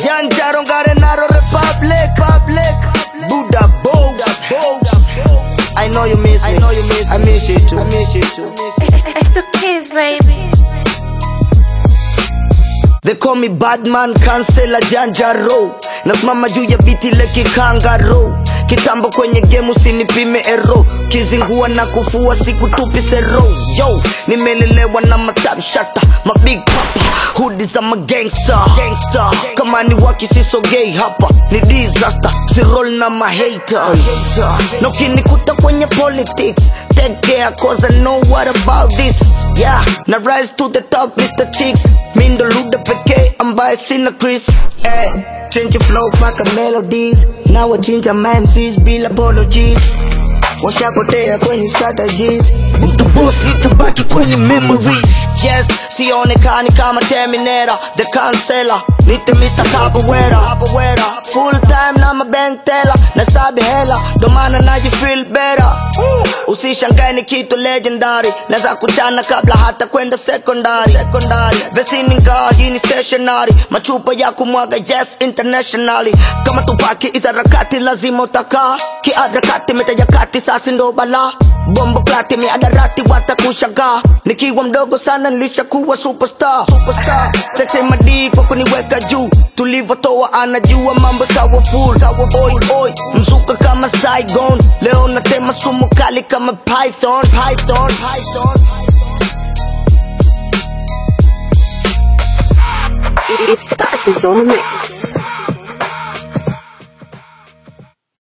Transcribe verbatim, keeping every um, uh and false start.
Janja Rongarenaro Republic, Republic. Buddha Bows. I know you miss me. I know you miss me. I miss you too. I miss you too. It's the kids, baby. They call me Badman, Kansela Janja Row. Nasimama juu ya biti leki kangaroo. Kitambo kwenye game usinipime ero. Kizingua na kufua siku tupi sero. Yo, nimelelewa na matap shata, ma big papa. Hoodies I'm a gangster, gangster. Kama ni waki siso gay hapa, ni disaster. Si roll na ma haters. No kinikuta kwenye politics, take care cause I know what about this. Yeah, na rise to the top Mister Chicks. Mindo luda peke ambaye sina Chris. Eh, change your flow paka melodies. Now I change my M Cs bila apologies. Washapotea kwenye strategies. The boss need to back kwenye memories. Yes, sionekani kama Terminator, the canceller. Nite Mister Capoeira, full time na mabank teller. Nasabi hela, domana naji feel better. Usishangae ni kitu legendary. Naza kuchana kabla hata kwenda secondary. Vesini nkaa hii ni stationary. Machupa ya kumwaga yes internationally. Kama tupaki izarakati lazima utaka. Kiarakati metajakati sasi ndo bala. Bombo klati miadarati watakushaga. Nikiwa mdogo sana nilisha kuwa superstar, superstar. Tete madi kwa kuniweka juu. Tulivotoa anajua mambo kawa full. Oi oi, mzuka kama Saigon. Leo natema sumu kali kama Python, Python, Python. It's touches on the mix.